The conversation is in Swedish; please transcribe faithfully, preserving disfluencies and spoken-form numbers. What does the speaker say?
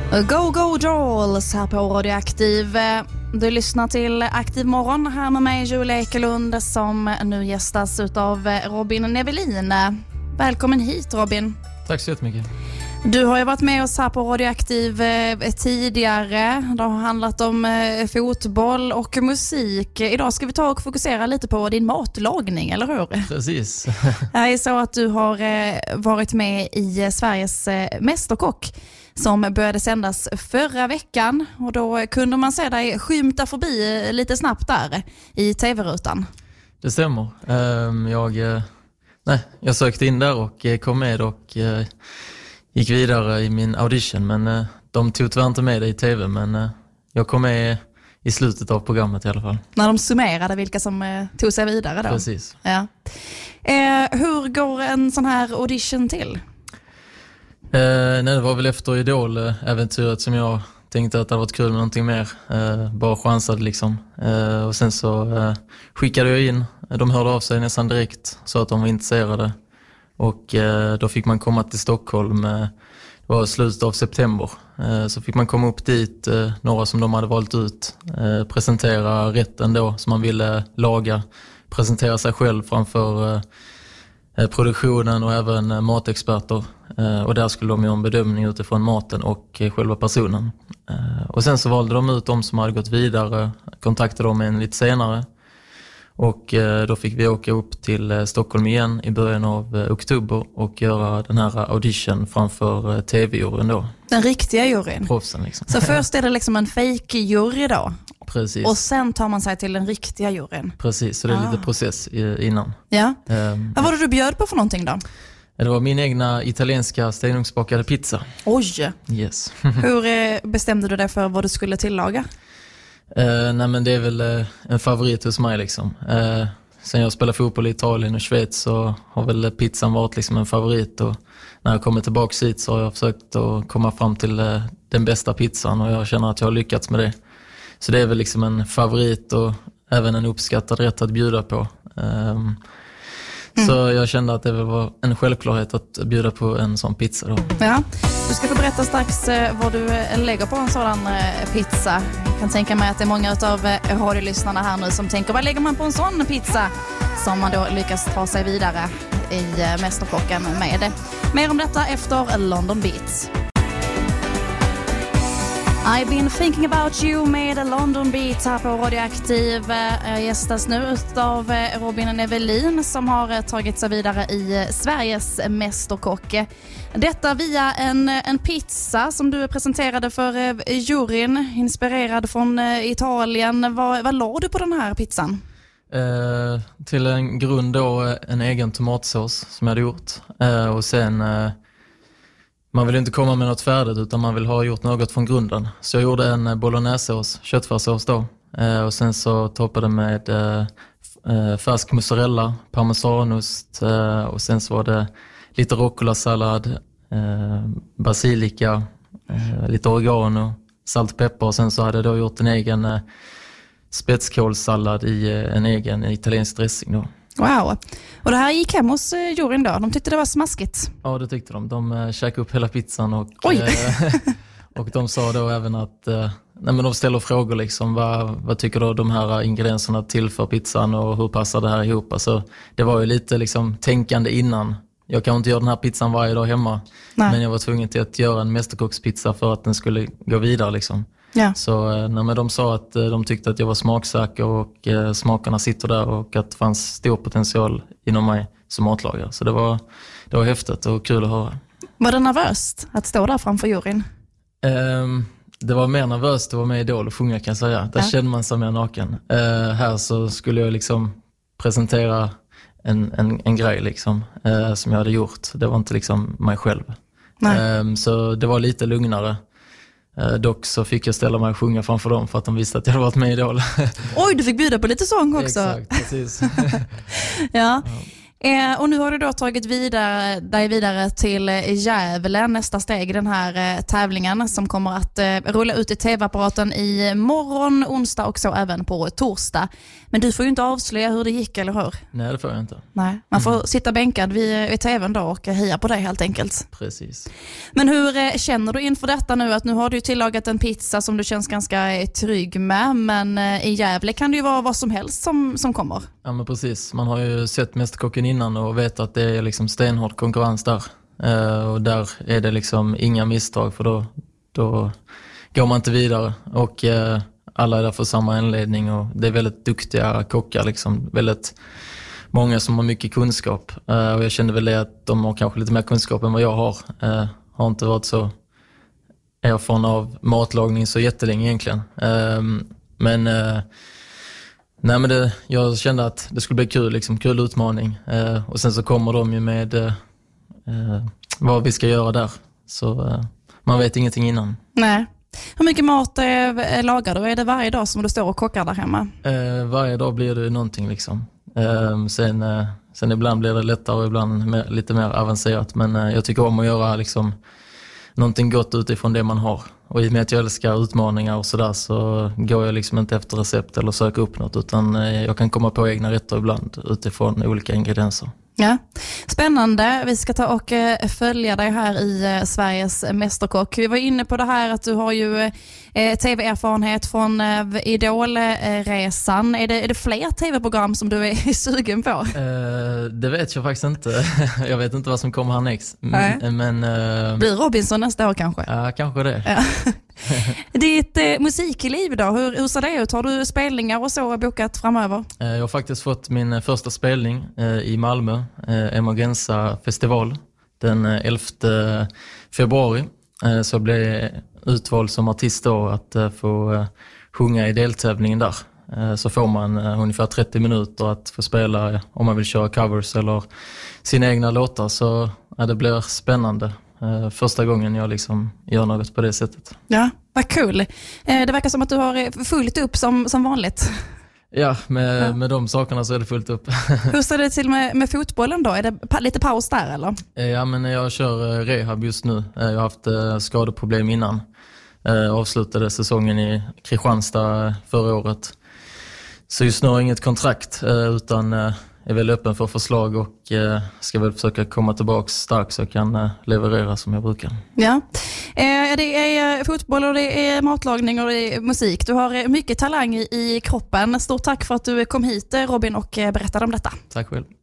Go Go Dolls här på Radioaktiv. Du lyssnar till Aktiv morgon här med mig, Julia Ekelund, som nu gästas av Robin Nevelin. Välkommen hit, Robin. Tack så jättemycket. Du har ju varit med oss här på Radioaktiv tidigare. Det har handlat om fotboll och musik. Idag ska vi ta och fokusera lite på din matlagning, eller hur? Precis. Det är så att du har varit med i Sveriges Mästerkock som började sändas förra veckan, och då kunde man se dig skymta förbi lite snabbt där i tv-rutan. Det stämmer. Jag, nej, jag sökte in där och kom med och gick vidare i min audition, men de tog tyvärr inte med det i tv, men jag kom med i slutet av programmet i alla fall. När de summerade vilka som tog sig vidare då. Precis. Ja. Eh, hur går en sån här audition till? Eh, nej, det var väl efter Idol-äventyret som jag tänkte att det hade varit kul med någonting mer. Eh, bara chansade liksom. Eh, och sen så eh, skickade jag in. De hörde av sig nästan direkt så att de var intresserade. Och eh, då fick man komma till Stockholm. Eh, det var slutet av september. Eh, så fick man komma upp dit, eh, några som de hade valt ut. Eh, presentera rätten då som man ville laga. Presentera sig själv framför eh, produktionen och även matexperter. Och där skulle de göra en bedömning utifrån maten och själva personen. Och sen så valde de ut de som hade gått vidare, kontaktade dem en lite senare. Och då fick vi åka upp till Stockholm igen i början av oktober och göra den här audition framför tv-juryn då. Den riktiga juryn? Proffsen liksom. Så först är det liksom en fake-jury då? Precis. Och sen tar man sig till den riktiga juryn? Precis, så det är ah. lite process innan. Ja. Um, Vad var det du bjöd på för någonting då? Det var min egna italienska stenugnsbakade pizza. Oj! Yes. Hur bestämde du dig för vad du skulle tillaga? Uh, nej men det är väl uh, en favorit hos mig liksom. Uh, sen jag spelade fotboll i Italien och Schweiz så har väl pizzan varit liksom en favorit. Och när jag kommer tillbaka hit så har jag försökt att komma fram till uh, den bästa pizzan och jag känner att jag har lyckats med det. Så det är väl liksom en favorit och även en uppskattad rätt att bjuda på. Um, Mm. Så jag kände att det var en självklarhet att bjuda på en sån pizza då. Ja, du ska få berätta strax vad du lägger på en sådan pizza. Jag kan tänka mig att det är många av radiolyssnarna här nu som tänker, vad lägger man på en sån pizza? Som man då lyckas ta sig vidare i Mästerkocken med det. Mer om detta efter London Beats. I've been thinking about you med London Beats här på Radioaktiv. Jag gästas nu av Robin Nevelin som har tagit sig vidare i Sveriges Mästerkock. Detta via en, en pizza som du presenterade för juryn, inspirerad från Italien. Vad, vad la du på den här pizzan? Eh, till en grund då en egen tomatsås som jag hade gjort. Eh, och sen... Eh, Man vill inte komma med något färdigt utan man vill ha gjort något från grunden. Så jag gjorde en bolognese-sås, köttfärssås då. Eh, och sen så toppade med eh, färsk mozzarella, parmesanost eh, och sen så var det lite rucola-sallad, eh, basilika, eh, lite oregano, salt, peppar och sen så hade jag då gjort en egen eh, spetskålssallad i eh, en egen italiensk dressing då. Wow. Och det här gick hem hos juryn då? De tyckte det var smaskigt? Ja, det tyckte de. De äh, käkade upp hela pizzan och, Oj. äh, och de sa då även att äh, nej, men de ställer frågor liksom, vad, vad tycker du de här ingredienserna till för pizzan och hur passar det här ihop? Alltså, det var ju lite liksom tänkande innan. Jag kan inte göra den här pizzan varje dag hemma. Nej. Men jag var tvungen till att göra en mästerkockspizza för att den skulle gå vidare liksom. Ja. Så nej, men de sa att de tyckte att jag var smaksäker och eh, smakerna sitter där och att det fanns stor potential inom mig som matlagare. Så det var, det var häftigt och kul att höra. Var det nervöst att stå där framför juryn? Um, det var mer nervöst att vara med i Idol och sjunga kan jag säga. Där ja. Kände man sig mer naken. Uh, här så skulle jag liksom presentera en, en, en grej liksom, uh, som jag hade gjort. Det var inte liksom mig själv. Um, så det var lite lugnare. Uh, dock så fick jag ställa mig och sjunga framför dem för att de visste att jag hade varit med i Idol. Oj, du fick bjuda på lite sång också. Exakt, precis. Ja. Eh, och nu har du då tagit vidare, dig vidare till Gävle, nästa steg i den här eh, tävlingen som kommer att eh, rulla ut i tv-apparaten i morgon, onsdag och så även på torsdag. Men du får ju inte avslöja hur det gick, eller hur? Nej, det får jag inte. Nej, man får mm. sitta bänkad vid, vid tvn då och heja på dig helt enkelt. Precis. Men hur eh, känner du inför detta nu? Att nu har du tillagat en pizza som du känns ganska eh, trygg med, men eh, i Gävle kan det ju vara vad som helst som, som kommer. Ja, men precis. Man har ju sett Mästerkocken innan och vet att det är liksom stenhård konkurrens där. Uh, och där är det liksom inga misstag, för då, då går man inte vidare. Och uh, alla är där för samma anledning och det är väldigt duktiga kockar, liksom. Väldigt många som har mycket kunskap. Uh, och jag kände väl det att de har kanske lite mer kunskap än vad jag har. Uh, har inte varit så erfaren av matlagning så jättelänge egentligen. Uh, men... Uh, Nej, men det, jag kände att det skulle bli kul, liksom, kul utmaning. Eh, och sen så kommer de ju med eh, vad vi ska göra där. Så eh, man vet ingenting innan. Nej. Hur mycket mat eh, lagar du? Är det varje dag som du står och kockar där hemma? Eh, varje dag blir det någonting liksom. Eh, sen, eh, sen ibland blir det lättare och ibland mer, lite mer avancerat. Men eh, jag tycker om att göra liksom, någonting gott utifrån det man har. Och i och med att jag älskar utmaningar och sådär så går jag liksom inte efter recept eller söker upp något, utan jag kan komma på egna rätter ibland utifrån olika ingredienser. Ja, spännande. Vi ska ta och följa dig här i Sveriges Mästerkock. Vi var inne på det här att du har ju tv-erfarenhet från Idolresan. Är det, är det fler tv-program som du är sugen på? Uh, det vet jag faktiskt inte. Jag vet inte vad som kommer härnäst. Nej. Men, uh, blir Robinson nästa år kanske? Ja, kanske det. Ja. Ditt eh, musikliv då, hur, hur ser det ut? Har du spelningar och så bokat framöver? Jag har faktiskt fått min första spelning eh, i Malmö, eh, Emergenza festival, den elfte februari. Eh, så jag blev utvald som artist då att eh, få eh, sjunga i deltävlingen där. Eh, så får man eh, ungefär trettio minuter att få spela eh, om man vill köra covers eller sina egna låtar. Så ja, det blir spännande. Uh, första gången jag liksom gör något på det sättet. Ja, vad kul. Uh, det verkar som att du har fullt upp som, som vanligt. Ja, med, ja. med de sakerna så är det fullt upp. Hur ser det till med, med fotbollen då? Är det pa- lite paus där eller? Uh, ja, men jag kör uh, rehab just nu. Uh, jag har haft uh, skadeproblem innan. Uh, avslutade säsongen i Kristianstad uh, förra året. Så just nu har jag inget kontrakt uh, utan... Uh, är väl öppen för förslag och eh, ska väl försöka komma tillbaka starkt så jag kan eh, leverera som jag brukar. Ja, eh, det är fotboll och det är matlagning och det är musik. Du har mycket talang i, i kroppen. Stort tack för att du kom hit, Robin, och berättade om detta. Tack själv.